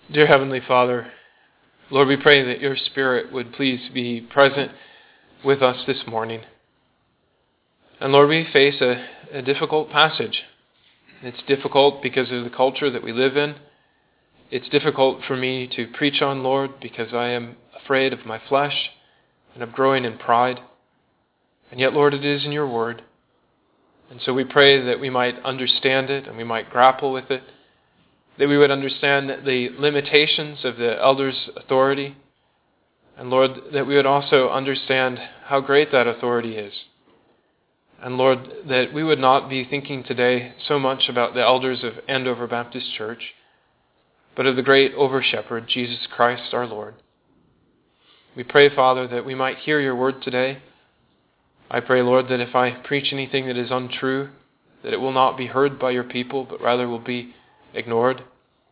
Dear Heavenly Father, Lord, we pray that your Spirit would please be present with us this morning. And Lord, we face a difficult passage. It's difficult because of the culture that we live in. It's difficult for me to preach on, Lord, because I am afraid of my flesh and of growing in pride. And yet, Lord, it is in your word. And so we pray that we might understand it and we might grapple with it, that we would understand the limitations of the elders' authority, and Lord, that we would also understand how great that authority is. And Lord, that we would not be thinking today so much about the elders of Andover Baptist Church, but of the great over-shepherd, Jesus Christ our Lord. We pray, Father, that we might hear your word today. I pray, Lord, that if I preach anything that is untrue, that it will not be heard by your people, but rather will be ignored.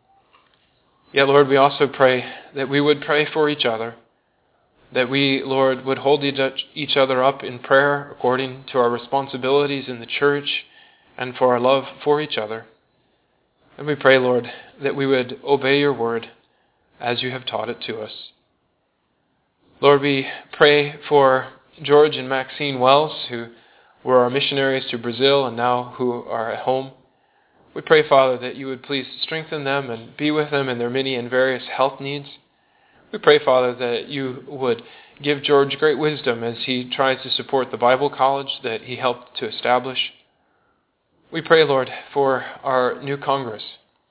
Yet, Lord, we also pray that we would pray for each other, that we, Lord, would hold each other up in prayer according to our responsibilities in the church and for our love for each other. And we pray, Lord, that we would obey your word as you have taught it to us. Lord, we pray for George and Maxine Wells, who were our missionaries to Brazil and now who are at home. We pray, Father, that you would please strengthen them and be with them in their many and various health needs. We pray, Father, that you would give George great wisdom as he tries to support the Bible college that he helped to establish. We pray, Lord, for our new Congress.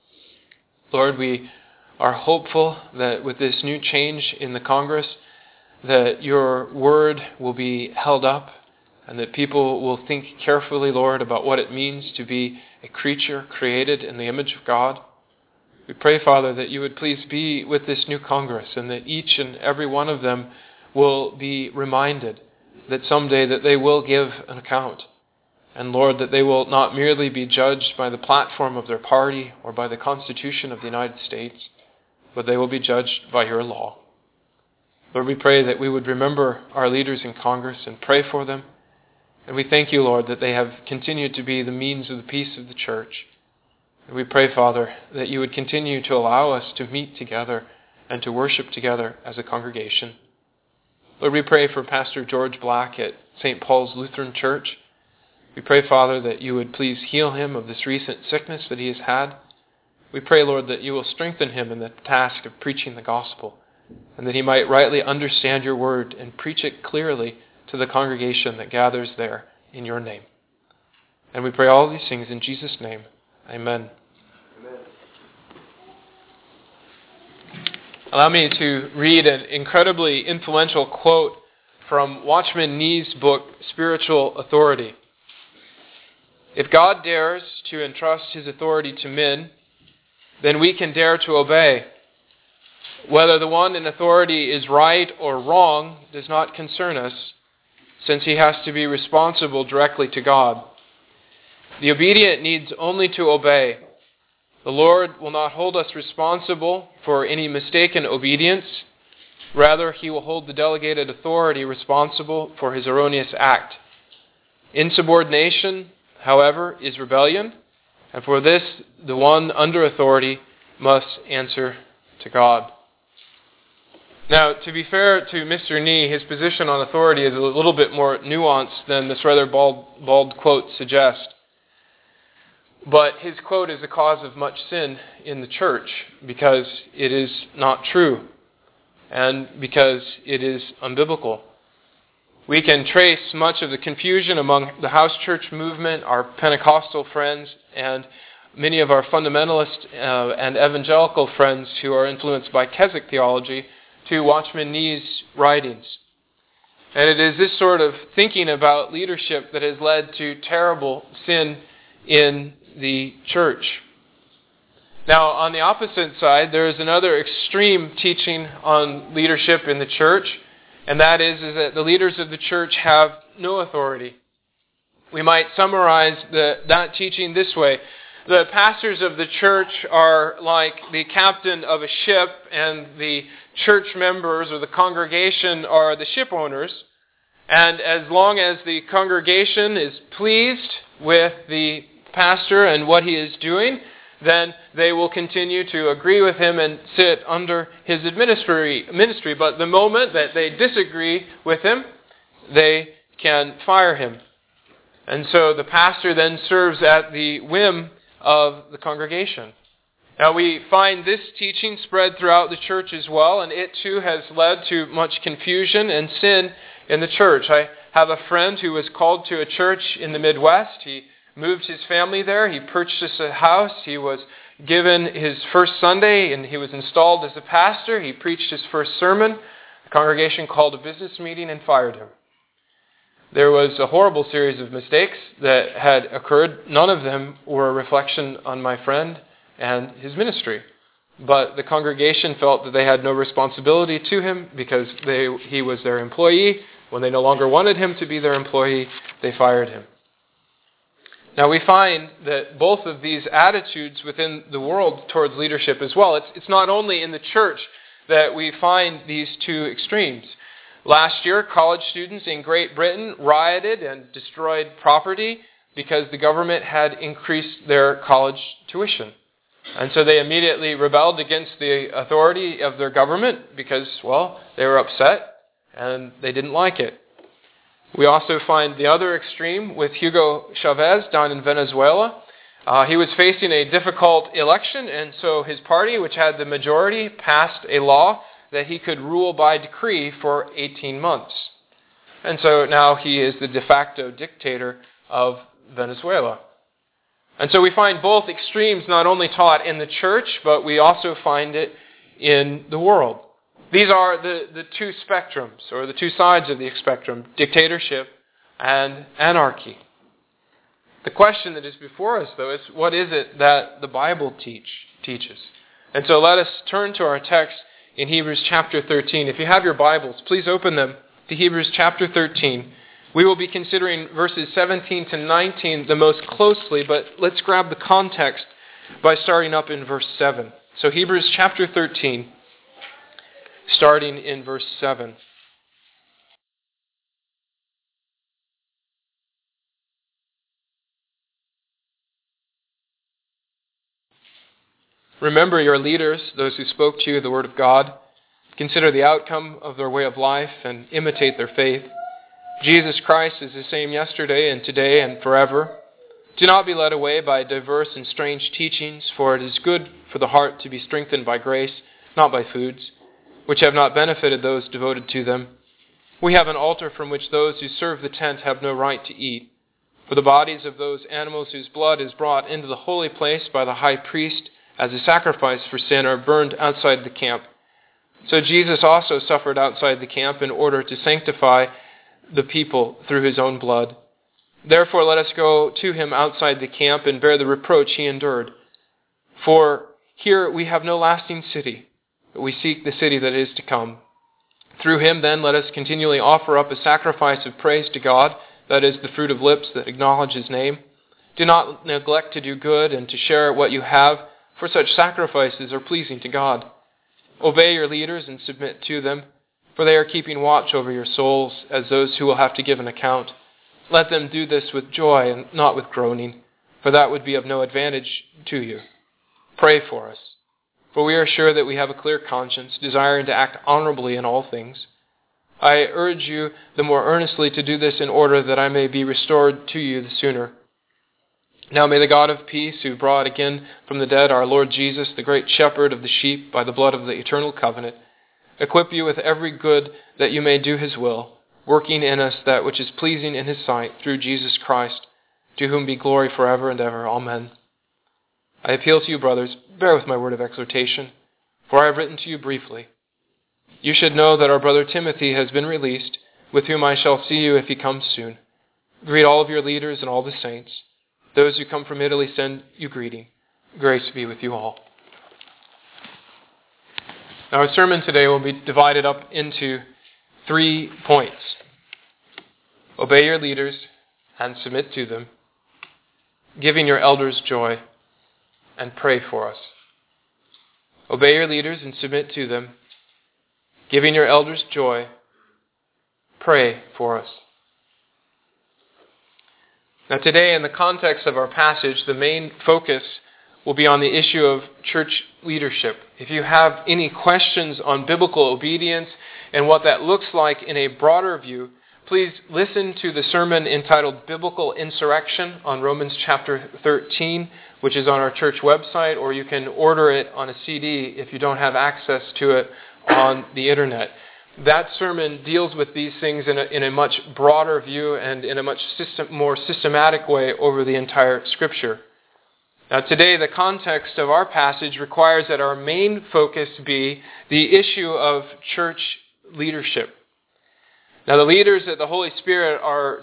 Lord, we are hopeful that with this new change in the Congress, that your word will be held up and that people will think carefully, Lord, about what it means to be a creature created in the image of God. We pray, Father, that you would please be with this new Congress and that each and every one of them will be reminded that someday that they will give an account. And Lord, that they will not merely be judged by the platform of their party or by the Constitution of the United States, but they will be judged by your law. Lord, we pray that we would remember our leaders in Congress and pray for them. And we thank you, Lord, that they have continued to be the means of the peace of the church. And we pray, Father, that you would continue to allow us to meet together and to worship together as a congregation. Lord, we pray for Pastor George Black at St. Paul's Lutheran Church. We pray, Father, that you would please heal him of this recent sickness that he has had. We pray, Lord, that you will strengthen him in the task of preaching the gospel, and that he might rightly understand your word and preach it clearly to the congregation that gathers there in your name. And we pray all these things in Jesus' name. Amen. Amen. Allow me to read an incredibly influential quote from Watchman Nee's book, Spiritual Authority. If God dares to entrust his authority to men, then we can dare to obey. Whether the one in authority is right or wrong does not concern us, since he has to be responsible directly to God. The obedient needs only to obey. The Lord will not hold us responsible for any mistaken obedience. Rather, he will hold the delegated authority responsible for his erroneous act. Insubordination, however, is rebellion, and for this, the one under authority must answer to God. Now, to be fair to Mr. Nee, his position on authority is a little bit more nuanced than this rather bald quote suggests. But his quote is a cause of much sin in the church because it is not true and because it is unbiblical. We can trace much of the confusion among the house church movement, our Pentecostal friends, and many of our fundamentalist and evangelical friends who are influenced by Keswick theology to Watchman Nee's writings. And it is this sort of thinking about leadership that has led to terrible sin in the church. Now, on the opposite side, there is another extreme teaching on leadership in the church, and that is that the leaders of the church have no authority. We might summarize that teaching this way. The pastors of the church are like the captain of a ship, and the church members or the congregation are the ship owners. And as long as the congregation is pleased with the pastor and what he is doing, then they will continue to agree with him and sit under his ministry. But the moment that they disagree with him, they can fire him. And so the pastor then serves at the whim of the congregation. Now we find this teaching spread throughout the church as well, and it too has led to much confusion and sin in the church. I have a friend who was called to a church in the Midwest. He moved his family there. He purchased a house. He was given his first Sunday, and he was installed as a pastor. He preached his first sermon. The congregation called a business meeting and fired him. There was a horrible series of mistakes that had occurred. None of them were a reflection on my friend and his ministry. But the congregation felt that they had no responsibility to him because he was their employee. When they no longer wanted him to be their employee, they fired him. Now we find that both of these attitudes within the world towards leadership as well. It's not only in the church that we find these two extremes. Last year, college students in Great Britain rioted and destroyed property because the government had increased their college tuition. And so they immediately rebelled against the authority of their government because, well, they were upset and they didn't like it. We also find the other extreme with Hugo Chavez down in Venezuela. He was facing a difficult election, and so his party, which had the majority, passed a law that he could rule by decree for 18 months. And so now he is the de facto dictator of Venezuela. And so we find both extremes not only taught in the church, but we also find it in the world. These are the two spectrums, or the two sides of the spectrum, dictatorship and anarchy. The question that is before us, though, is what is it that the Bible teaches? And so let us turn to our text in Hebrews chapter 13. If you have your Bibles, please open them to Hebrews chapter 13. We will be considering verses 17 to 19 the most closely, but let's grab the context by starting up in verse 7. So Hebrews chapter 13, starting in verse 7. Remember your leaders, those who spoke to you the word of God. Consider the outcome of their way of life and imitate their faith. Jesus Christ is the same yesterday and today and forever. Do not be led away by diverse and strange teachings, for it is good for the heart to be strengthened by grace, not by foods, which have not benefited those devoted to them. We have an altar from which those who serve the tent have no right to eat. For the bodies of those animals whose blood is brought into the holy place by the high priest as a sacrifice for sin are burned outside the camp. So Jesus also suffered outside the camp in order to sanctify the people through his own blood. Therefore let us go to him outside the camp and bear the reproach he endured. For here we have no lasting city, but we seek the city that is to come. Through him then let us continually offer up a sacrifice of praise to God, that is the fruit of lips that acknowledge his name. Do not neglect to do good and to share what you have, for such sacrifices are pleasing to God. Obey your leaders and submit to them, for they are keeping watch over your souls as those who will have to give an account. Let them do this with joy and not with groaning, for that would be of no advantage to you. Pray for us, for we are sure that we have a clear conscience, desiring to act honorably in all things. I urge you the more earnestly to do this in order that I may be restored to you the sooner. Now may the God of peace, who brought again from the dead our Lord Jesus, the great shepherd of the sheep, by the blood of the eternal covenant, equip you with every good that you may do his will, working in us that which is pleasing in his sight, through Jesus Christ, to whom be glory forever and ever. Amen. I appeal to you, brothers, bear with my word of exhortation, for I have written to you briefly. You should know that our brother Timothy has been released, with whom I shall see you if he comes soon. Greet all of your leaders and all the saints. Those who come from Italy send you greeting. Grace be with you all. Now our sermon today will be divided up into 3 points. Obey your leaders and submit to them. Giving your elders joy, and pray for us. Obey your leaders and submit to them. Giving your elders joy, pray for us. Now today, in the context of our passage, the main focus will be on the issue of church leadership. If you have any questions on biblical obedience and what that looks like in a broader view, please listen to the sermon entitled Biblical Insurrection on Romans chapter 13, which is on our church website, or you can order it on a CD if you don't have access to it on the internet. That sermon deals with these things in a much broader view and in a much more systematic way over the entire Scripture. Now today, the context of our passage requires that our main focus be the issue of church leadership. Now the leaders that the Holy Spirit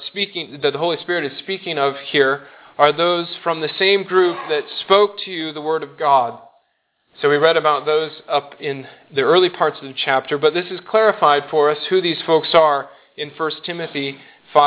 is speaking of here are those from the same group that spoke to you the Word of God. So we read about those up in the early parts of the chapter, but this is clarified for us who these folks are in 1 Timothy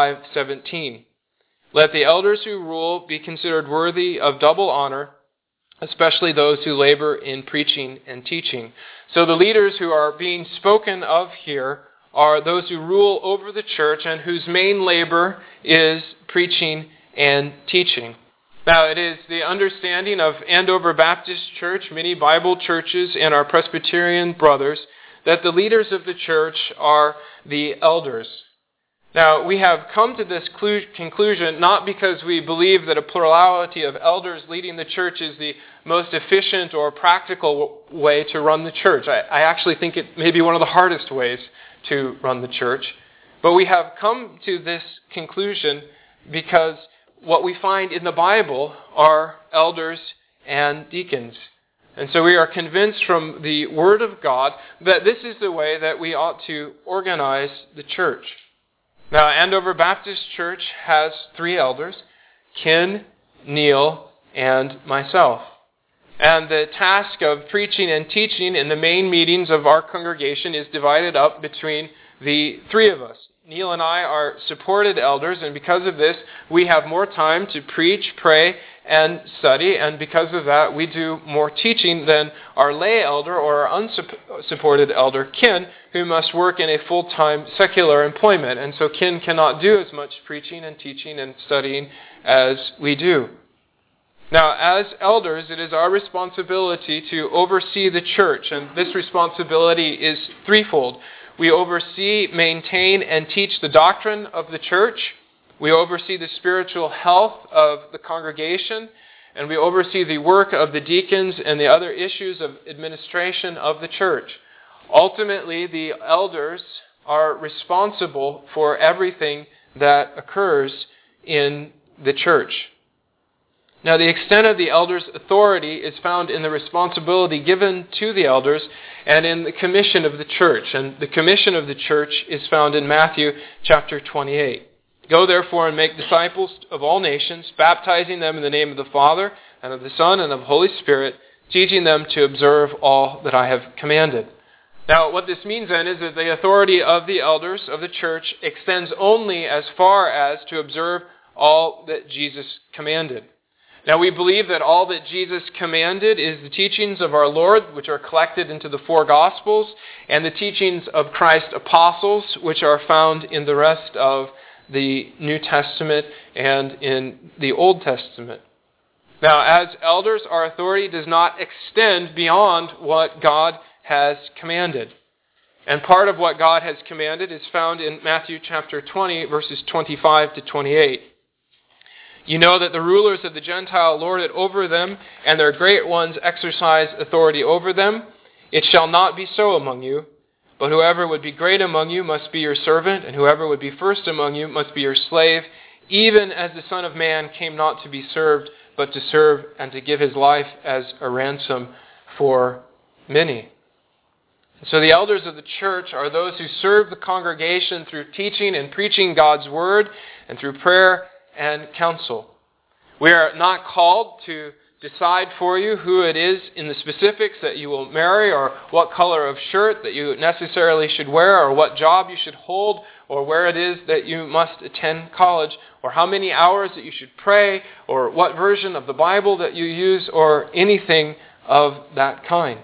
5:17. Let the elders who rule be considered worthy of double honor, especially those who labor in preaching and teaching. So the leaders who are being spoken of here are those who rule over the church and whose main labor is preaching and teaching. Now, it is the understanding of Andover Baptist Church, many Bible churches, and our Presbyterian brothers that the leaders of the church are the elders. Now, we have come to this conclusion not because we believe that a plurality of elders leading the church is the most efficient or practical way to run the church. I actually think it may be one of the hardest ways to run the church. But we have come to this conclusion because what we find in the Bible are elders and deacons. And so we are convinced from the Word of God that this is the way that we ought to organize the church. Now, Andover Baptist Church has 3 elders, Ken, Neil, and myself. And the task of preaching and teaching in the main meetings of our congregation is divided up between the 3 of us. Neil and I are supported elders, and because of this, we have more time to preach, pray, and study, and because of that, we do more teaching than our lay elder or our unsupported elder, Ken, who must work in a full-time secular employment. And so Ken cannot do as much preaching and teaching and studying as we do. Now, as elders, it is our responsibility to oversee the church, and this responsibility is threefold. We oversee, maintain, and teach the doctrine of the church. We oversee the spiritual health of the congregation, and we oversee the work of the deacons and the other issues of administration of the church. Ultimately, the elders are responsible for everything that occurs in the church. Now, the extent of the elders' authority is found in the responsibility given to the elders and in the commission of the church. And the commission of the church is found in Matthew chapter 28. Go therefore and make disciples of all nations, baptizing them in the name of the Father and of the Son and of the Holy Spirit, teaching them to observe all that I have commanded. Now, what this means then is that the authority of the elders of the church extends only as far as to observe all that Jesus commanded. Now, we believe that all that Jesus commanded is the teachings of our Lord, which are collected into the 4 Gospels, and the teachings of Christ's apostles, which are found in the rest of the New Testament and in the Old Testament. Now, as elders, our authority does not extend beyond what God has commanded. And part of what God has commanded is found in Matthew chapter 20, verses 25 to 28. You know that the rulers of the Gentile lord it over them, and their great ones exercise authority over them. It shall not be so among you, but whoever would be great among you must be your servant, and whoever would be first among you must be your slave, even as the Son of Man came not to be served, but to serve and to give his life as a ransom for many. So the elders of the church are those who serve the congregation through teaching and preaching God's word and through prayer and counsel. We are not called to decide for you who it is in the specifics that you will marry, or what color of shirt that you necessarily should wear, or what job you should hold, or where it is that you must attend college, or how many hours that you should pray, or what version of the Bible that you use, or anything of that kind.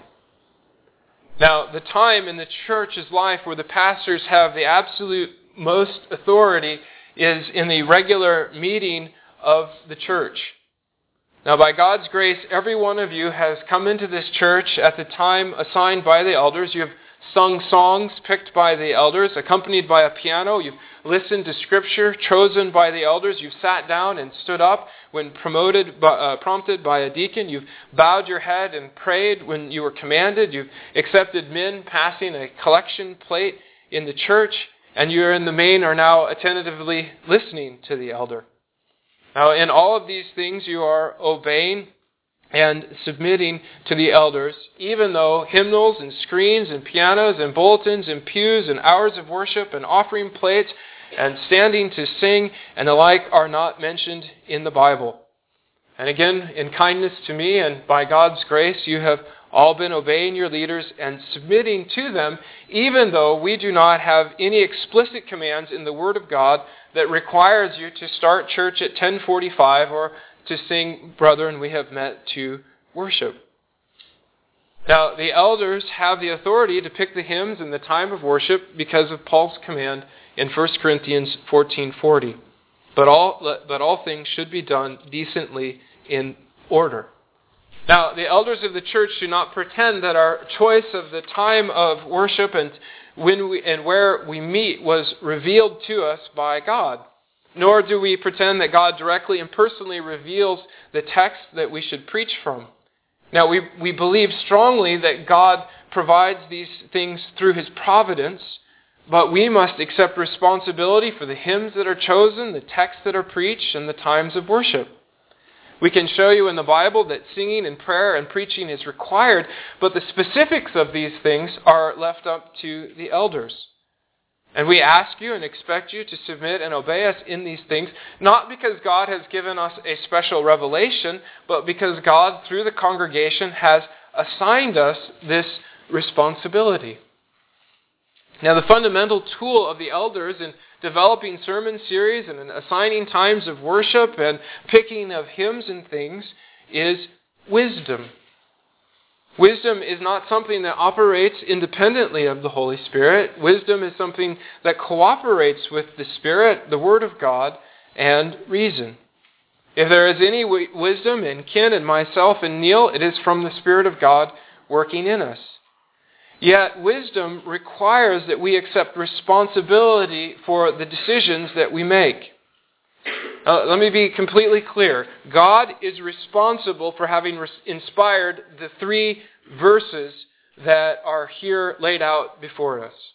Now, the time in the church's life where the pastors have the absolute most authority is in the regular meeting of the church. Now, by God's grace, every one of you has come into this church at the time assigned by the elders. You have sung songs picked by the elders, accompanied by a piano. You've listened to Scripture chosen by the elders. You've sat down and stood up when prompted by a deacon. You've bowed your head and prayed when you were commanded. You've accepted men passing a collection plate in the church, and you in the main are now attentively listening to the elder. Now, in all of these things, you are obeying and submitting to the elders, even though hymnals and screens and pianos and bulletins and pews and hours of worship and offering plates and standing to sing and the like are not mentioned in the Bible. And again, in kindness to me and by God's grace, you have all been obeying your leaders and submitting to them, even though we do not have any explicit commands in the Word of God that requires you to start church at 10:45 or to sing, "Brethren, we have met to worship." Now, the elders have the authority to pick the hymns in the time of worship because of Paul's command in 1 Corinthians 14:40. But all things should be done decently in order. Now, the elders of the church do not pretend that our choice of the time of worship and where we meet was revealed to us by God. Nor do we pretend that God directly and personally reveals the text that we should preach from. Now, we believe strongly that God provides these things through His providence, but we must accept responsibility for the hymns that are chosen, the texts that are preached, and the times of worship. We can show you in the Bible that singing and prayer and preaching is required, but the specifics of these things are left up to the elders. And we ask you and expect you to submit and obey us in these things, not because God has given us a special revelation, but because God, through the congregation, has assigned us this responsibility. Now, the fundamental tool of the elders in developing sermon series and in assigning times of worship and picking of hymns and things is wisdom. Wisdom is not something that operates independently of the Holy Spirit. Wisdom is something that cooperates with the Spirit, the Word of God, and reason. If there is any wisdom in Ken and myself and Neil, it is from the Spirit of God working in us. Yet wisdom requires that we accept responsibility for the decisions that we make. Let me be completely clear. God is responsible for having inspired the 3 verses that are here laid out before us.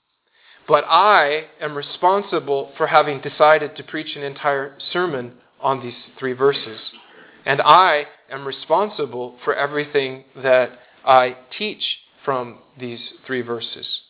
But I am responsible for having decided to preach an entire sermon on these 3 verses. And I am responsible for everything that I teach from these 3 verses.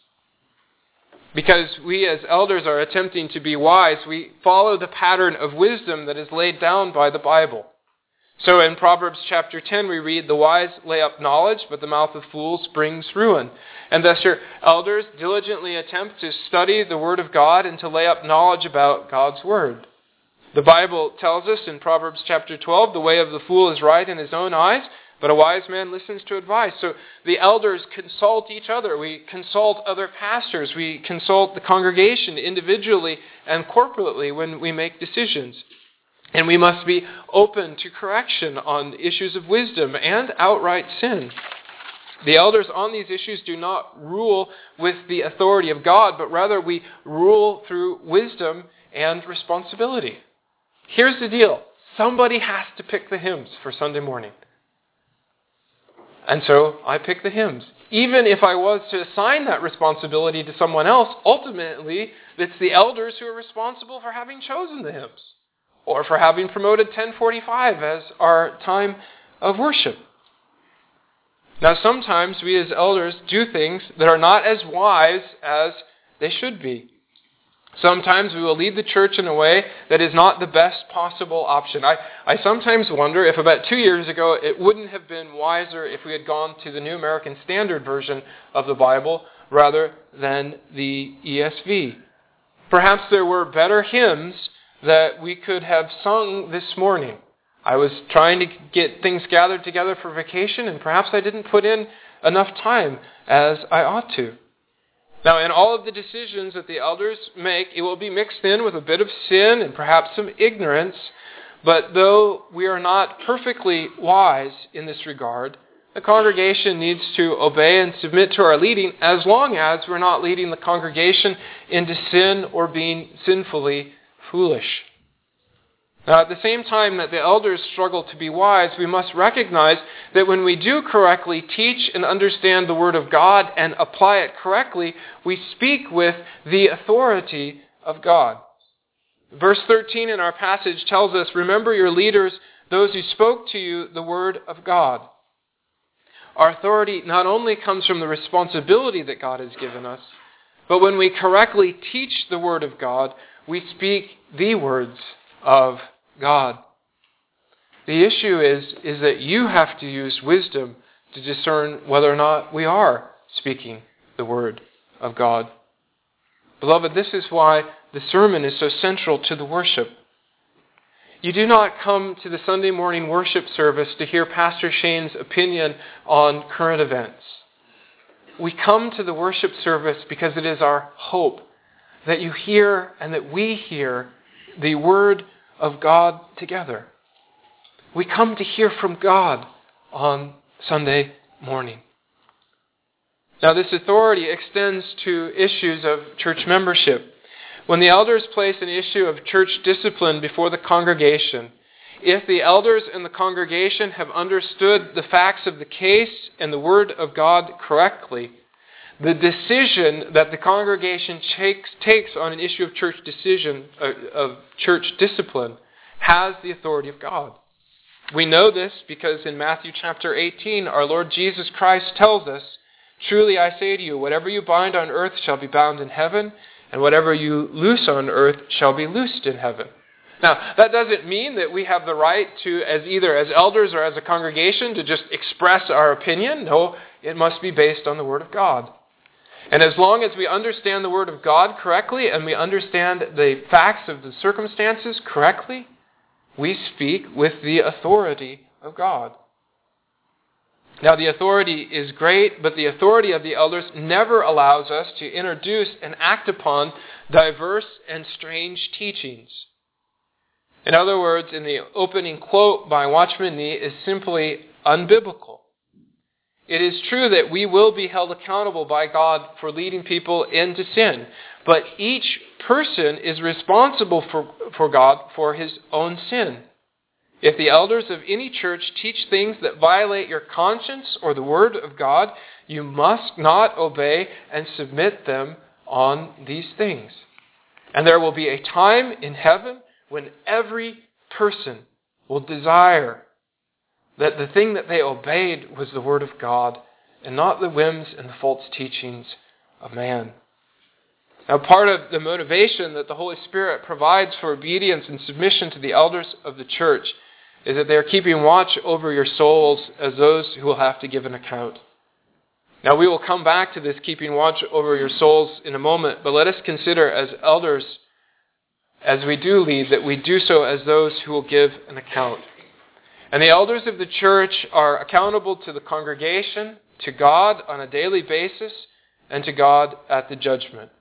Because we as elders are attempting to be wise, we follow the pattern of wisdom that is laid down by the Bible. So in Proverbs chapter 10 we read, "The wise lay up knowledge, but the mouth of fools brings ruin." And thus your elders diligently attempt to study the Word of God and to lay up knowledge about God's Word. The Bible tells us in Proverbs chapter 12, "The way of the fool is right in his own eyes, but a wise man listens to advice." So the elders consult each other. We consult other pastors. We consult the congregation individually and corporately when we make decisions. And we must be open to correction on issues of wisdom and outright sin. The elders on these issues do not rule with the authority of God, but rather we rule through wisdom and responsibility. Here's the deal. Somebody has to pick the hymns for Sunday morning. And so I pick the hymns. Even if I was to assign that responsibility to someone else, ultimately it's the elders who are responsible for having chosen the hymns or for having promoted 10:45 as our time of worship. Now sometimes we as elders do things that are not as wise as they should be. Sometimes we will lead the church in a way that is not the best possible option. I sometimes wonder if about 2 years ago it wouldn't have been wiser if we had gone to the New American Standard Version of the Bible rather than the ESV. Perhaps there were better hymns that we could have sung this morning. I was trying to get things gathered together for vacation, and perhaps I didn't put in enough time as I ought to. Now, in all of the decisions that the elders make, it will be mixed in with a bit of sin and perhaps some ignorance, But though we are not perfectly wise in this regard, the congregation needs to obey and submit to our leading as long as we're not leading the congregation into sin or being sinfully foolish. Now, at the same time that the elders struggle to be wise, we must recognize that when we do correctly teach and understand the Word of God and apply it correctly, we speak with the authority of God. Verse 13 in our passage tells us, "Remember your leaders, those who spoke to you the Word of God." Our authority not only comes from the responsibility that God has given us, but when we correctly teach the Word of God, we speak the words of God. The issue is that you have to use wisdom to discern whether or not we are speaking the Word of God. Beloved, this is why the sermon is so central to the worship. You do not come to the Sunday morning worship service to hear Pastor Shane's opinion on current events. We come to the worship service because it is our hope that you hear and that we hear the Word of God together. We come to hear from God on Sunday morning. Now, this authority extends to issues of church membership. When the elders place an issue of church discipline before the congregation, if the elders in the congregation have understood the facts of the case and the Word of God correctly, the decision that the congregation takes on an issue of church discipline has the authority of God. We know this because in Matthew chapter 18, our Lord Jesus Christ tells us, "Truly I say to you, whatever you bind on earth shall be bound in heaven, and whatever you loose on earth shall be loosed in heaven." Now, that doesn't mean that we have the right to, either as elders or as a congregation, to just express our opinion. No, it must be based on the Word of God. And as long as we understand the Word of God correctly and we understand the facts of the circumstances correctly, we speak with the authority of God. Now, the authority is great, but the authority of the elders never allows us to introduce and act upon diverse and strange teachings. In other words, in the opening quote by Watchman Nee is simply unbiblical. It is true that we will be held accountable by God for leading people into sin, but each person is responsible for God for his own sin. If the elders of any church teach things that violate your conscience or the Word of God, you must not obey and submit them on these things. And there will be a time in heaven when every person will desire that the thing that they obeyed was the Word of God and not the whims and the false teachings of man. Now, part of the motivation that the Holy Spirit provides for obedience and submission to the elders of the church is that they are keeping watch over your souls as those who will have to give an account. Now, we will come back to this keeping watch over your souls in a moment, but let us consider as elders, as we do lead, that we do so as those who will give an account. And the elders of the church are accountable to the congregation, to God on a daily basis, and to God at the judgment.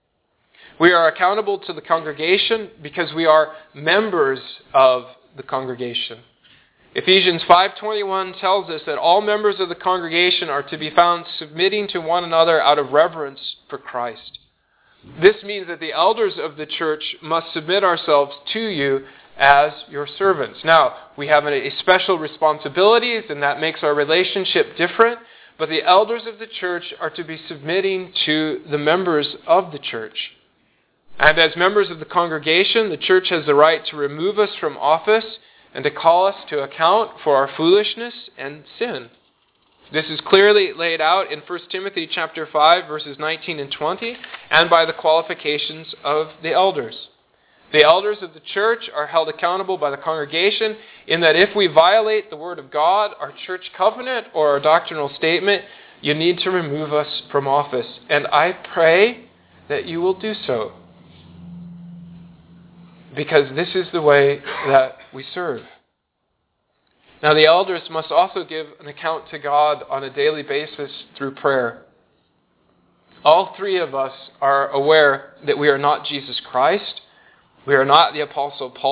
We are accountable to the congregation because we are members of the congregation. Ephesians 5:21 tells us that all members of the congregation are to be found submitting to one another out of reverence for Christ. This means that the elders of the church must submit ourselves to you as your servants. Now, we have a special responsibilities, and that makes our relationship different, but the elders of the church are to be submitting to the members of the church. And as members of the congregation, the church has the right to remove us from office and to call us to account for our foolishness and sin. This is clearly laid out in 1 Timothy chapter 5, verses 19 and 20, and by the qualifications of the elders. The elders of the church are held accountable by the congregation in that if we violate the Word of God, our church covenant, or our doctrinal statement, you need to remove us from office. And I pray that you will do so, because this is the way that we serve. Now, the elders must also give an account to God on a daily basis through prayer. All three of us are aware that we are not Jesus Christ, we are not the Apostle Paul,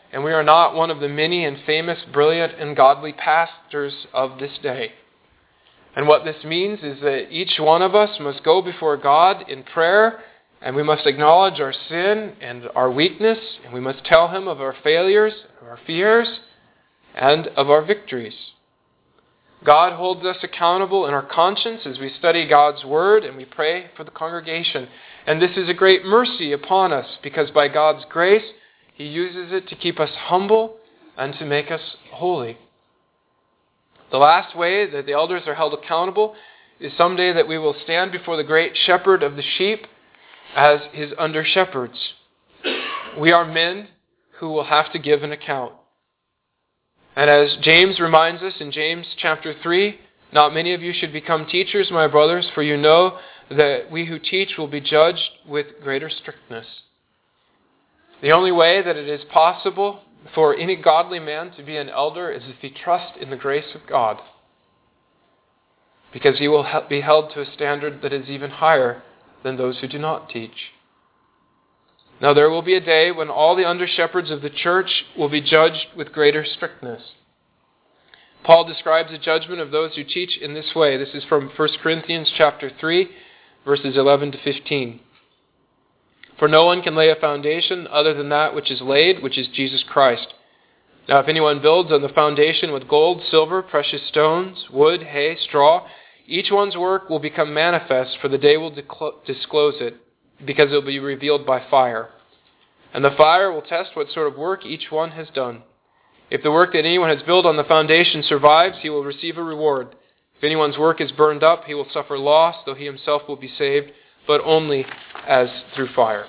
and we are not one of the many and famous, brilliant, and godly pastors of this day. And what this means is that each one of us must go before God in prayer, and we must acknowledge our sin and our weakness, and we must tell Him of our failures, of our fears, and of our victories. God holds us accountable in our conscience as we study God's Word and we pray for the congregation. And this is a great mercy upon us, because by God's grace, He uses it to keep us humble and to make us holy. The last way that the elders are held accountable is someday that we will stand before the great shepherd of the sheep as His under-shepherds. We are men who will have to give an account. And as James reminds us in James chapter 3, not many of you should become teachers, my brothers, for you know that we who teach will be judged with greater strictness. The only way that it is possible for any godly man to be an elder is if he trusts in the grace of God, because he will be held to a standard that is even higher than those who do not teach. Now there will be a day when all the under-shepherds of the church will be judged with greater strictness. Paul describes the judgment of those who teach in this way. This is from 1 Corinthians chapter 3, verses 11 to 15. For no one can lay a foundation other than that which is laid, which is Jesus Christ. Now if anyone builds on the foundation with gold, silver, precious stones, wood, hay, straw, each one's work will become manifest, for the day will disclose it, because it will be revealed by fire. And the fire will test what sort of work each one has done. If the work that anyone has built on the foundation survives, he will receive a reward. If anyone's work is burned up, he will suffer loss, though he himself will be saved, but only as through fire.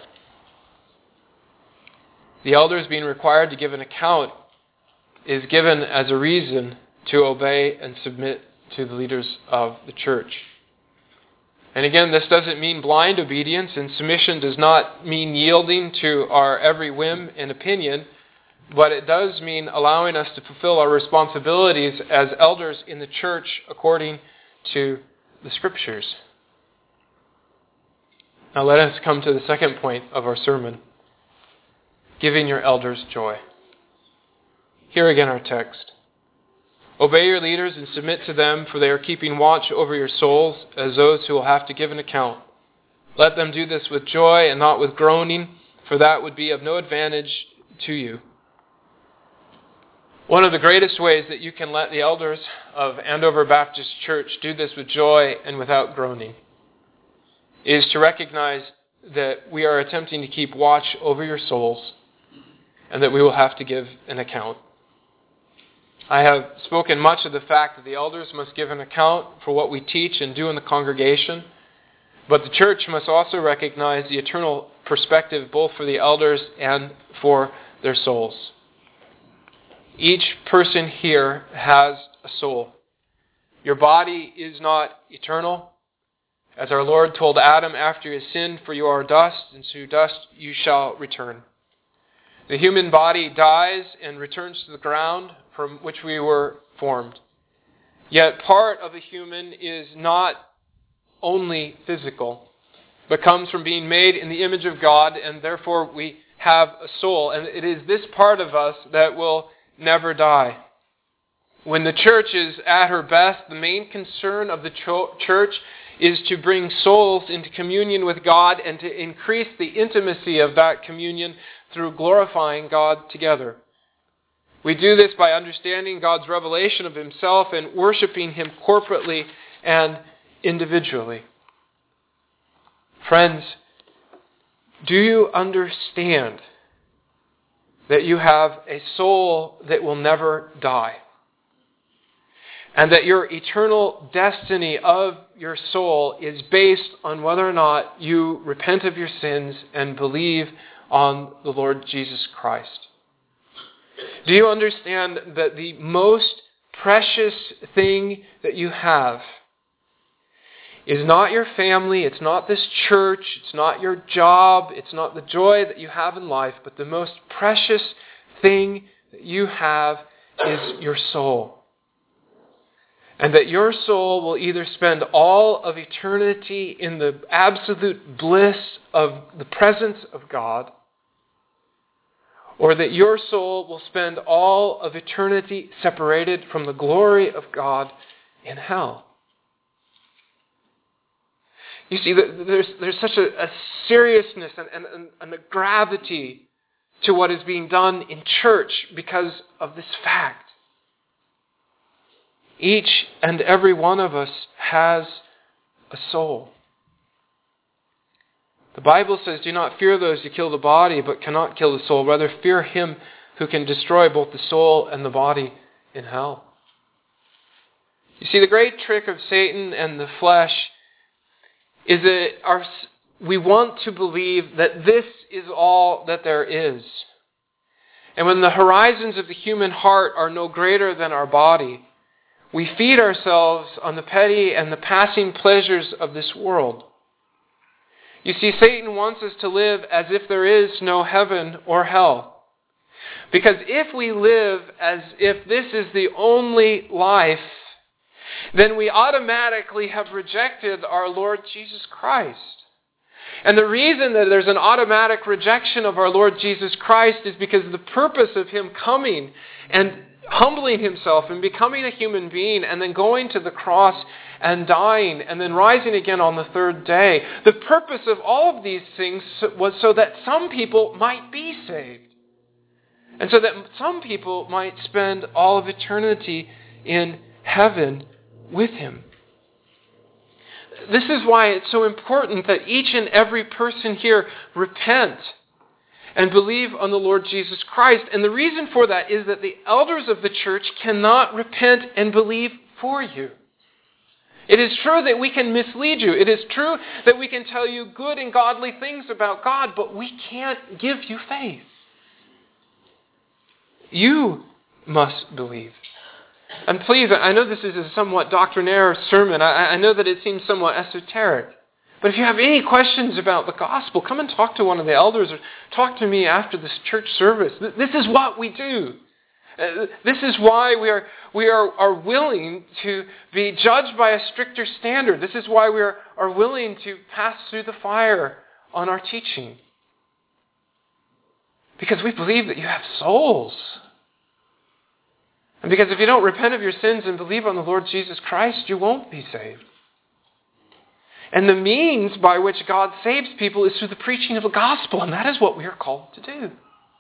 The elders being required to give an account is given as a reason to obey and submit to the leaders of the church. And again, this doesn't mean blind obedience, and submission does not mean yielding to our every whim and opinion, but it does mean allowing us to fulfill our responsibilities as elders in the church according to the Scriptures. Now let us come to the second point of our sermon: giving your elders joy. Here again our text. Obey your leaders and submit to them, for they are keeping watch over your souls as those who will have to give an account. Let them do this with joy and not with groaning, for that would be of no advantage to you. One of the greatest ways that you can let the elders of Andover Baptist Church do this with joy and without groaning is to recognize that we are attempting to keep watch over your souls and that we will have to give an account. I have spoken much of the fact that the elders must give an account for what we teach and do in the congregation, but the church must also recognize the eternal perspective both for the elders and for their souls. Each person here has a soul. Your body is not eternal. As our Lord told Adam after his sin, "For you are dust, and to dust you shall return." The human body dies and returns to the ground from which we were formed. Yet part of the human is not only physical, but comes from being made in the image of God, and therefore we have a soul. And it is this part of us that will never die. When the church is at her best, the main concern of the church is to bring souls into communion with God and to increase the intimacy of that communion through glorifying God together. We do this by understanding God's revelation of Himself and worshiping Him corporately and individually. Friends, do you understand that you have a soul that will never die? And that your eternal destiny of your soul is based on whether or not you repent of your sins and believe on the Lord Jesus Christ? Do you understand that the most precious thing that you have is not your family, it's not this church, it's not your job, it's not the joy that you have in life, but the most precious thing that you have is your soul? And that your soul will either spend all of eternity in the absolute bliss of the presence of God, or that your soul will spend all of eternity separated from the glory of God in hell. You see, there's such a seriousness and a gravity to what is being done in church because of this fact. Each and every one of us has a soul. The Bible says, do not fear those who kill the body but cannot kill the soul. Rather, fear him who can destroy both the soul and the body in hell. You see, the great trick of Satan and the flesh is that we want to believe that this is all that there is. And when the horizons of the human heart are no greater than our body, we feed ourselves on the petty and the passing pleasures of this world. You see, Satan wants us to live as if there is no heaven or hell. Because if we live as if this is the only life, then we automatically have rejected our Lord Jesus Christ. And the reason that there's an automatic rejection of our Lord Jesus Christ is because the purpose of him coming and humbling himself and becoming a human being and then going to the cross and dying and then rising again on the third day, the purpose of all of these things was so that some people might be saved. And so that some people might spend all of eternity in heaven with him. This is why it's so important that each and every person here repent and believe on the Lord Jesus Christ. And the reason for that is that the elders of the church cannot repent and believe for you. It is true that we can mislead you. It is true that we can tell you good and godly things about God, but we can't give you faith. You must believe. And please, I know this is a somewhat doctrinaire sermon. I know that it seems somewhat esoteric. But if you have any questions about the gospel, come and talk to one of the elders or talk to me after this church service. This is what we do. This is why we are willing to be judged by a stricter standard. This is why we are willing to pass through the fire on our teaching. Because we believe that you have souls. And because if you don't repent of your sins and believe on the Lord Jesus Christ, you won't be saved. And the means by which God saves people is through the preaching of the gospel, and that is what we are called to do.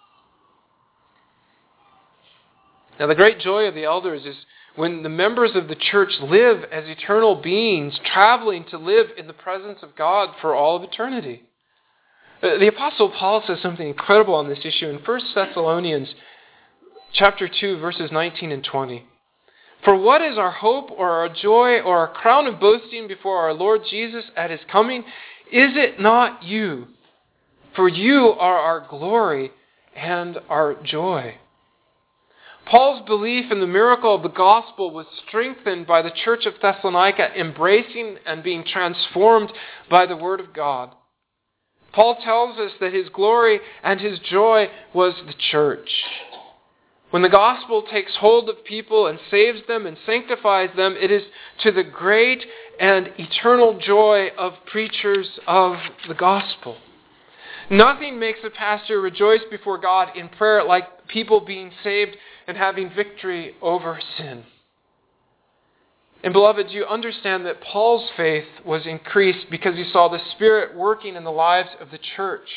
Now, the great joy of the elders is when the members of the church live as eternal beings, traveling to live in the presence of God for all of eternity. The Apostle Paul says something incredible on this issue in 1 Thessalonians chapter 2, verses 19 and 20. For what is our hope or our joy or our crown of boasting before our Lord Jesus at his coming? Is it not you? For you are our glory and our joy. Paul's belief in the miracle of the gospel was strengthened by the church of Thessalonica embracing and being transformed by the word of God. Paul tells us that his glory and his joy was the church. When the gospel takes hold of people and saves them and sanctifies them, it is to the great and eternal joy of preachers of the gospel. Nothing makes a pastor rejoice before God in prayer like people being saved and having victory over sin. And beloved, you understand that Paul's faith was increased because he saw the Spirit working in the lives of the church.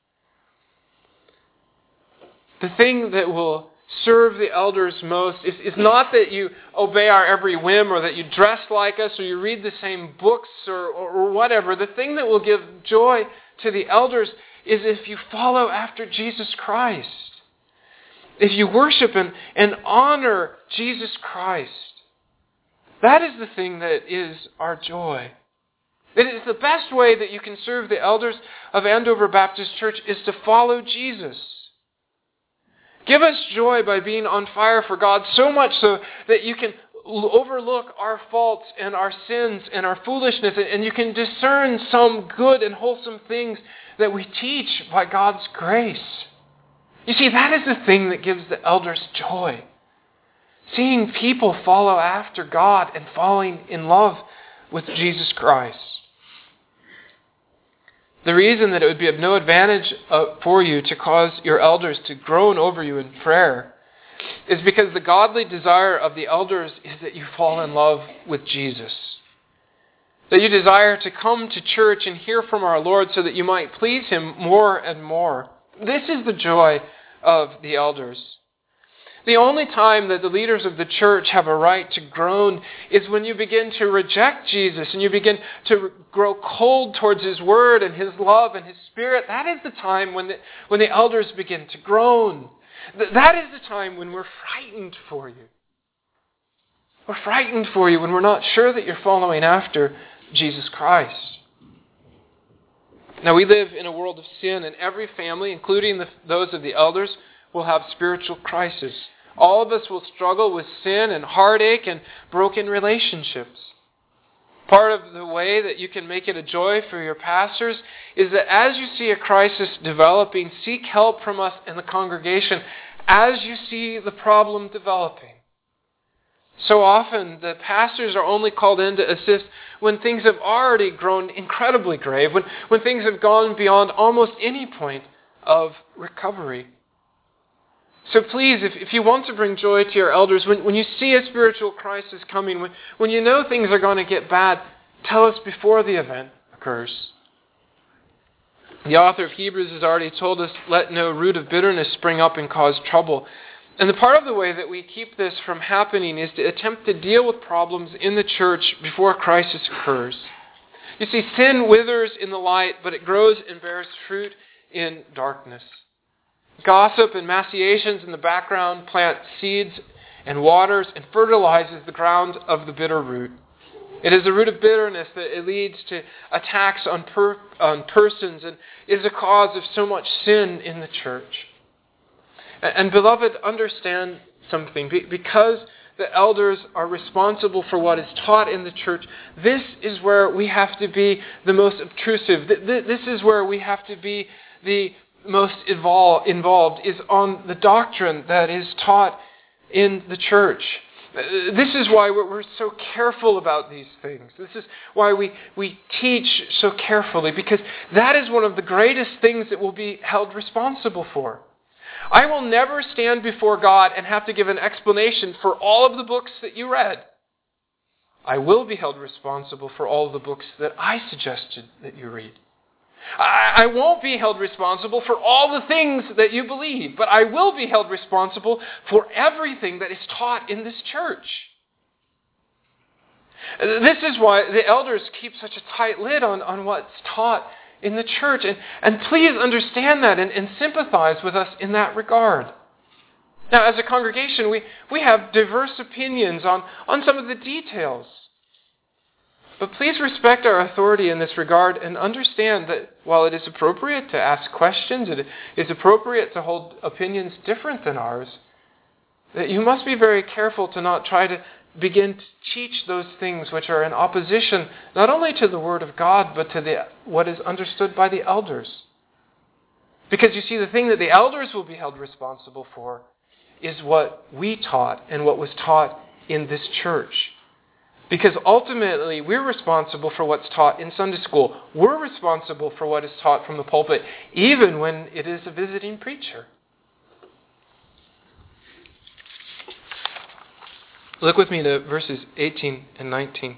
The thing that will serve the elders most is not that you obey our every whim or that you dress like us or you read the same books or whatever. The thing that will give joy to the elders is if you follow after Jesus Christ. If you worship and honor Jesus Christ. That is the thing that is our joy. It is the best way that you can serve the elders of Andover Baptist Church is to follow Jesus. Give us joy by being on fire for God, so much so that you can overlook our faults and our sins and our foolishness, and you can discern some good and wholesome things that we teach by God's grace. You see, that is the thing that gives the elders joy. Seeing people follow after God and falling in love with Jesus Christ. The reason that it would be of no advantage for you to cause your elders to groan over you in prayer is because the godly desire of the elders is that you fall in love with Jesus. That you desire to come to church and hear from our Lord so that you might please Him more and more. This is the joy of the elders. The only time that the leaders of the church have a right to groan is when you begin to reject Jesus and you begin to grow cold towards His Word and His love and His Spirit. That is the time when the elders begin to groan. That is the time when we're frightened for you. We're frightened for you when we're not sure that you're following after Jesus Christ. Now, we live in a world of sin, and every family, including those of the elders, will have spiritual crisis. All of us will struggle with sin and heartache and broken relationships. Part of the way that you can make it a joy for your pastors is that as you see a crisis developing, seek help from us in the congregation as you see the problem developing. So often the pastors are only called in to assist when things have already grown incredibly grave, when things have gone beyond almost any point of recovery. So please, if you want to bring joy to your elders, when you see a spiritual crisis coming, when you know things are going to get bad, tell us before the event occurs. The author of Hebrews has already told us, let no root of bitterness spring up and cause trouble. And the part of the way that we keep this from happening is to attempt to deal with problems in the church before a crisis occurs. You see, sin withers in the light, but it grows and bears fruit in darkness. Gossip and machinations in the background plant seeds and waters and fertilizes the ground of the bitter root. It is the root of bitterness that it leads to attacks on persons and is a cause of so much sin in the church. And beloved, understand something. Because the elders are responsible for what is taught in the church, this is where we have to be the most obtrusive. This is where we have to be the most involved, is on the doctrine that is taught in the church. This is why we're so careful about these things. This is why we teach so carefully, because that is one of the greatest things that we'll be held responsible for. I will never stand before God and have to give an explanation for all of the books that you read. I will be held responsible for all of the books that I suggested that you read. I won't be held responsible for all the things that you believe, but I will be held responsible for everything that is taught in this church. This is why the elders keep such a tight lid on what's taught in the church. And please understand that and sympathize with us in that regard. Now, as a congregation, we have diverse opinions on some of the details. But please respect our authority in this regard and understand that while it is appropriate to ask questions, it is appropriate to hold opinions different than ours, that you must be very careful to not try to begin to teach those things which are in opposition not only to the Word of God, but to what is understood by the elders. Because you see, the thing that the elders will be held responsible for is what we taught and what was taught in this church. Because ultimately, we're responsible for what's taught in Sunday school. We're responsible for what is taught from the pulpit, even when it is a visiting preacher. Look with me to verses 18 and 19.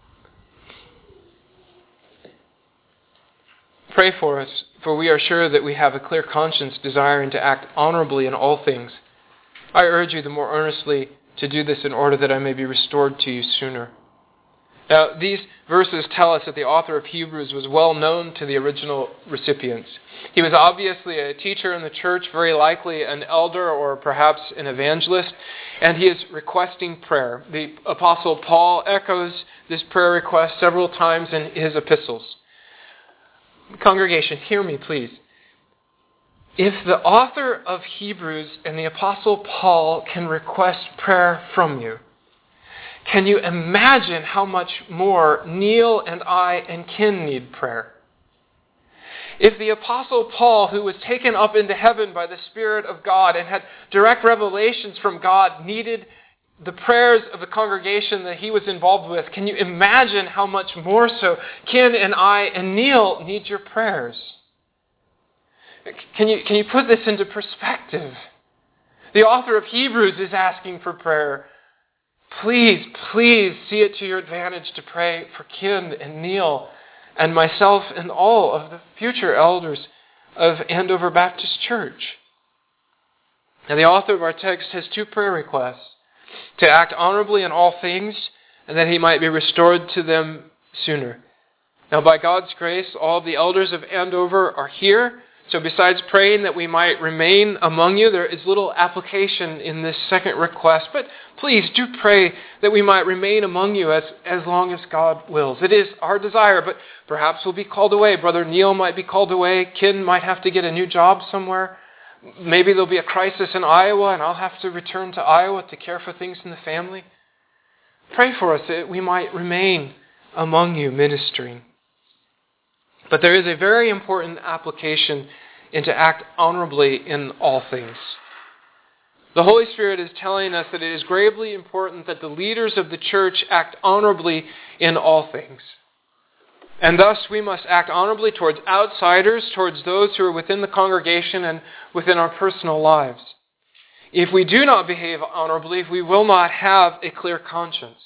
Pray for us, for we are sure that we have a clear conscience, desiring to act honorably in all things. I urge you the more earnestly to do this in order that I may be restored to you sooner. Now, these verses tell us that the author of Hebrews was well known to the original recipients. He was obviously a teacher in the church, very likely an elder or perhaps an evangelist, and he is requesting prayer. The Apostle Paul echoes this prayer request several times in his epistles. Congregation, hear me, please. If the author of Hebrews and the Apostle Paul can request prayer from you, can you imagine how much more Neil and I and Ken need prayer? If the Apostle Paul, who was taken up into heaven by the Spirit of God and had direct revelations from God, needed the prayers of the congregation that he was involved with, can you imagine how much more so Ken and I and Neil need your prayers? Can you put this into perspective? The author of Hebrews is asking for prayer. Please see it to your advantage to pray for Ken and Neil and myself and all of the future elders of Andover Baptist Church. Now, the author of our text has two prayer requests: to act honorably in all things, and that he might be restored to them sooner. Now, by God's grace, all the elders of Andover are here. So besides praying that we might remain among you, there is little application in this second request. But please do pray that we might remain among you as long as God wills. It is our desire, but perhaps we'll be called away. Brother Neil might be called away. Ken might have to get a new job somewhere. Maybe there'll be a crisis in Iowa and I'll have to return to Iowa to care for things in the family. Pray for us that we might remain among you ministering. But there is a very important application in to act honorably in all things. The Holy Spirit is telling us that it is gravely important that the leaders of the church act honorably in all things. And thus we must act honorably towards outsiders, towards those who are within the congregation and within our personal lives. If we do not behave honorably, we will not have a clear conscience.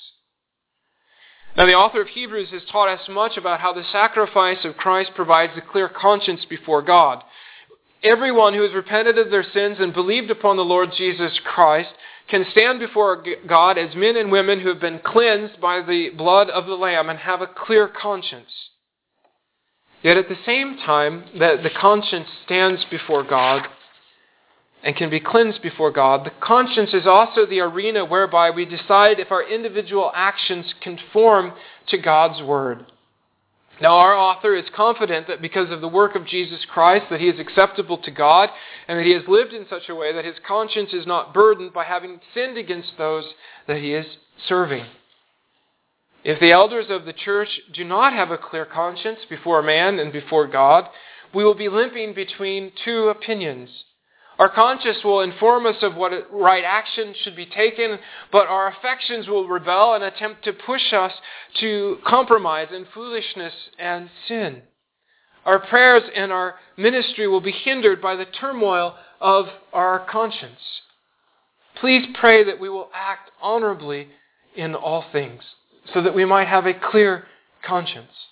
Now, the author of Hebrews has taught us much about how the sacrifice of Christ provides a clear conscience before God. Everyone who has repented of their sins and believed upon the Lord Jesus Christ can stand before God as men and women who have been cleansed by the blood of the Lamb and have a clear conscience. Yet at the same time that the conscience stands before God and can be cleansed before God, the conscience is also the arena whereby we decide if our individual actions conform to God's Word. Now, our author is confident that because of the work of Jesus Christ, that he is acceptable to God, and that he has lived in such a way that his conscience is not burdened by having sinned against those that he is serving. If the elders of the church do not have a clear conscience before man and before God, we will be limping between two opinions. Our conscience will inform us of what right action should be taken, but our affections will rebel and attempt to push us to compromise in foolishness and sin. Our prayers and our ministry will be hindered by the turmoil of our conscience. Please pray that we will act honorably in all things, so that we might have a clear conscience.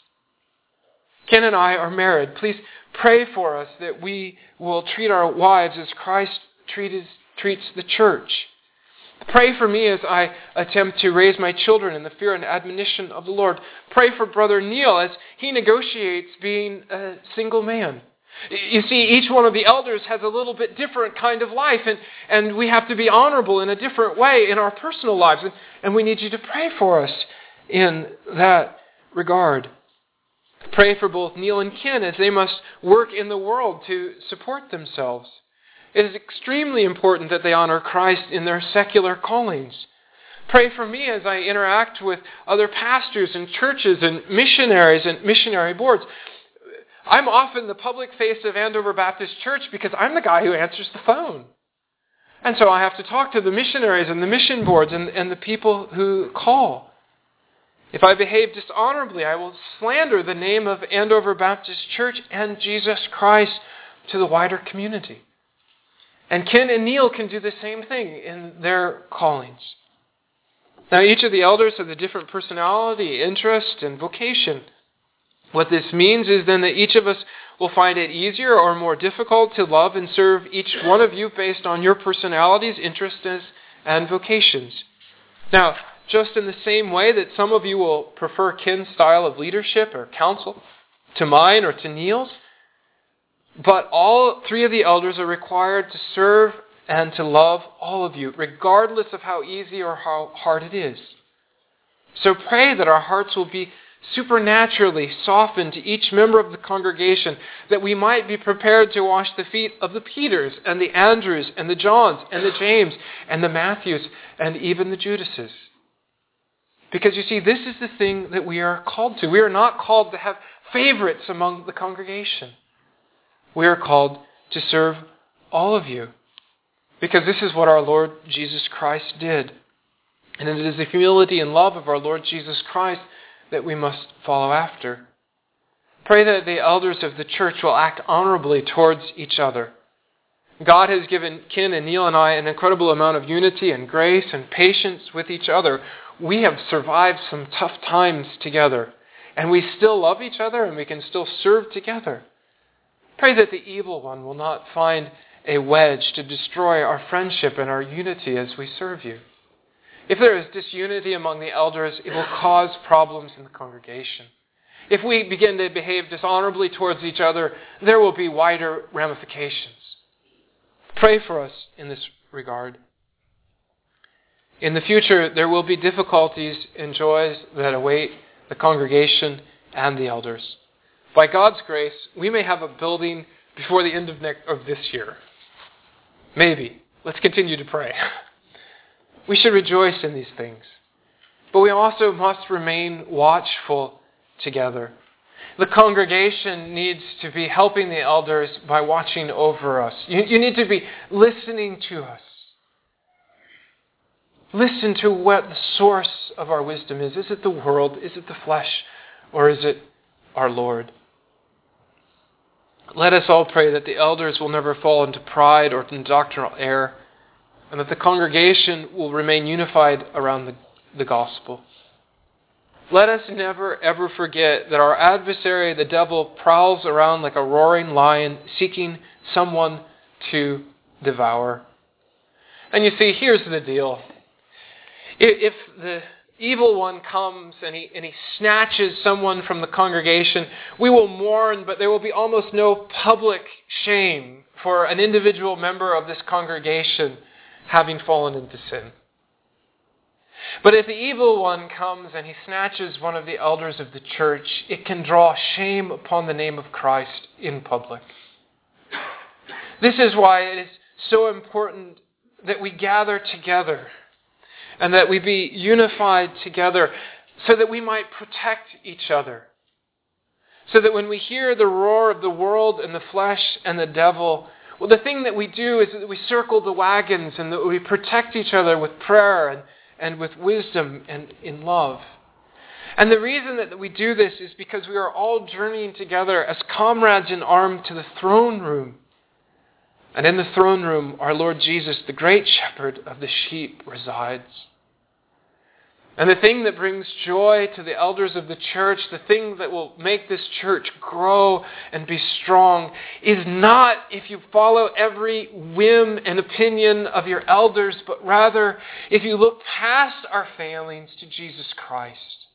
Ken and I are married. Please pray for us that we will treat our wives as Christ treats the church. Pray for me as I attempt to raise my children in the fear and admonition of the Lord. Pray for Brother Neil as he negotiates being a single man. You see, each one of the elders has a little bit different kind of life, and we have to be honorable in a different way in our personal lives, and we need you to pray for us in that regard. Pray for both Neil and Ken as they must work in the world to support themselves. It is extremely important that they honor Christ in their secular callings. Pray for me as I interact with other pastors and churches and missionaries and missionary boards. I'm often the public face of Andover Baptist Church because I'm the guy who answers the phone. And so I have to talk to the missionaries and the mission boards and the people who call. If I behave dishonorably, I will slander the name of Andover Baptist Church and Jesus Christ to the wider community. And Ken and Neil can do the same thing in their callings. Now, each of the elders have a different personality, interest, and vocation. What this means is then that each of us will find it easier or more difficult to love and serve each one of you based on your personalities, interests, and vocations. Now, just in the same way that some of you will prefer Ken's style of leadership or counsel to mine or to Neil's, but all three of the elders are required to serve and to love all of you, regardless of how easy or how hard it is. So pray that our hearts will be supernaturally softened to each member of the congregation, that we might be prepared to wash the feet of the Peters and the Andrews and the Johns and the James and the Matthews and even the Judases. Because you see, this is the thing that we are called to. We are not called to have favorites among the congregation. We are called to serve all of you. Because this is what our Lord Jesus Christ did. And it is the humility and love of our Lord Jesus Christ that we must follow after. Pray that the elders of the church will act honorably towards each other. God has given Ken and Neil and I an incredible amount of unity and grace and patience with each other. We have survived some tough times together, and we still love each other and we can still serve together. Pray that the evil one will not find a wedge to destroy our friendship and our unity as we serve you. If there is disunity among the elders, it will cause problems in the congregation. If we begin to behave dishonorably towards each other, there will be wider ramifications. Pray for us in this regard. In the future, there will be difficulties and joys that await the congregation and the elders. By God's grace, we may have a building before the end of this year. Maybe. Let's continue to pray. We should rejoice in these things. But we also must remain watchful together. The congregation needs to be helping the elders by watching over us. You need to be listening to us. Listen to what the source of our wisdom is. Is it the world? Is it the flesh? Or is it our Lord? Let us all pray that the elders will never fall into pride or into doctrinal error, and that the congregation will remain unified around the gospel. Let us never, ever forget that our adversary, the devil, prowls around like a roaring lion, seeking someone to devour. And you see, here's the deal. If the evil one comes and he snatches someone from the congregation, we will mourn, but there will be almost no public shame for an individual member of this congregation having fallen into sin. But if the evil one comes and he snatches one of the elders of the church, it can draw shame upon the name of Christ in public. This is why it is so important that we gather together and that we be unified together so that we might protect each other. So that when we hear the roar of the world and the flesh and the devil, well, the thing that we do is that we circle the wagons and that we protect each other with prayer and with wisdom and in love. And the reason that we do this is because we are all journeying together as comrades in arms to the throne room. And in the throne room, our Lord Jesus, the great shepherd of the sheep, resides. And the thing that brings joy to the elders of the church, the thing that will make this church grow and be strong, is not if you follow every whim and opinion of your elders, but rather if you look past our failings to Jesus Christ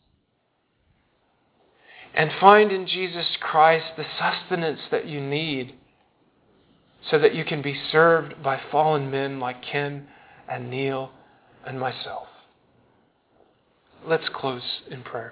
and find in Jesus Christ the sustenance that you need so that you can be served by fallen men like Ken and Neil and myself. Let's close in prayer.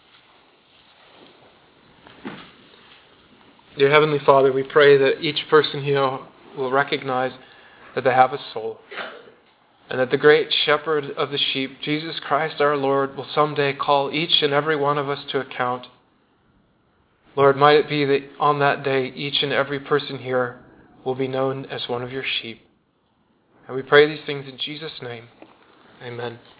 Dear Heavenly Father, we pray that each person here will recognize that they have a soul, and that the great shepherd of the sheep, Jesus Christ our Lord, will someday call each and every one of us to account. Lord, might it be that on that day, each and every person here will be known as one of your sheep. And we pray these things in Jesus' name. Amen.